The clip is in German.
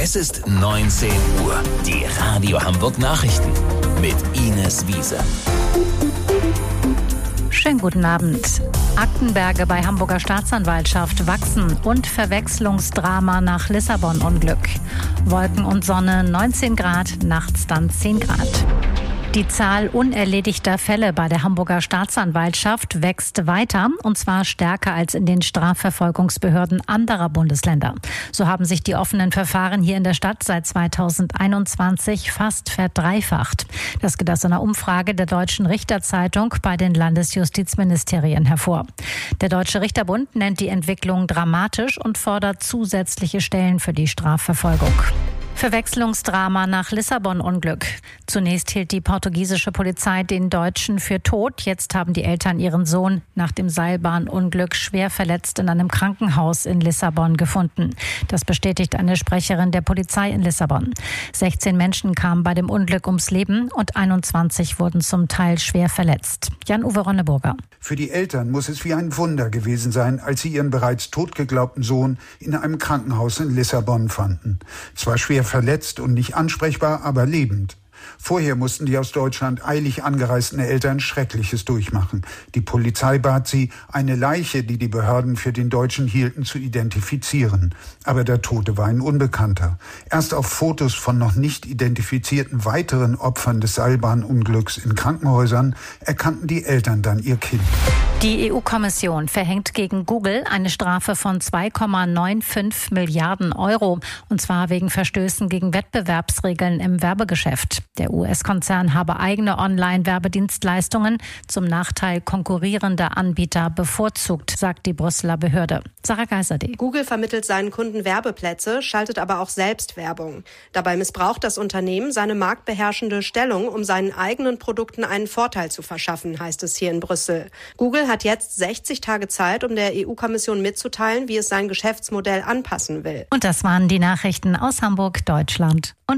Es ist 19 Uhr. Die Radio Hamburg Nachrichten mit Ines Wiese. Schönen guten Abend. Aktenberge bei Hamburger Staatsanwaltschaft wachsen und Verwechslungsdrama nach Lissabon-Unglück. Wolken und Sonne 19 Grad, nachts dann 10 Grad. Die Zahl unerledigter Fälle bei der Hamburger Staatsanwaltschaft wächst weiter, und zwar stärker als in den Strafverfolgungsbehörden anderer Bundesländer. So haben sich die offenen Verfahren hier in der Stadt seit 2021 fast verdreifacht. Das geht aus einer Umfrage der Deutschen Richterzeitung bei den Landesjustizministerien hervor. Der Deutsche Richterbund nennt die Entwicklung dramatisch und fordert zusätzliche Stellen für die Strafverfolgung. Verwechslungsdrama nach Lissabon-Unglück. Zunächst hielt die portugiesische Polizei den Deutschen für tot. Jetzt haben die Eltern ihren Sohn nach dem Seilbahnunglück schwer verletzt in einem Krankenhaus in Lissabon gefunden. Das bestätigt eine Sprecherin der Polizei in Lissabon. 16 Menschen kamen bei dem Unglück ums Leben und 21 wurden zum Teil schwer verletzt. Jan-Uwe Ronneburger. Für die Eltern muss es wie ein Wunder gewesen sein, als sie ihren bereits tot geglaubten Sohn in einem Krankenhaus in Lissabon fanden. Zwar schwer verletzt und nicht ansprechbar, aber lebend. Vorher mussten die aus Deutschland eilig angereisten Eltern Schreckliches durchmachen. Die Polizei bat sie, eine Leiche, die die Behörden für den Deutschen hielten, zu identifizieren. Aber der Tote war ein Unbekannter. Erst auf Fotos von noch nicht identifizierten weiteren Opfern des Seilbahnunglücks in Krankenhäusern erkannten die Eltern dann ihr Kind. Die EU-Kommission verhängt gegen Google eine Strafe von 2,95 Milliarden Euro, und zwar wegen Verstößen gegen Wettbewerbsregeln im Werbegeschäft. Der US-Konzern habe eigene Online-Werbedienstleistungen zum Nachteil konkurrierender Anbieter bevorzugt, sagt die Brüsseler Behörde. Sarah Geiserde. Google vermittelt seinen Kunden Werbeplätze, schaltet aber auch selbst Werbung. Dabei missbraucht das Unternehmen seine marktbeherrschende Stellung, um seinen eigenen Produkten einen Vorteil zu verschaffen, heißt es hier in Brüssel. Google hat jetzt 60 Tage Zeit, um der EU-Kommission mitzuteilen, wie es sein Geschäftsmodell anpassen will. Und das waren die Nachrichten aus Hamburg, Deutschland und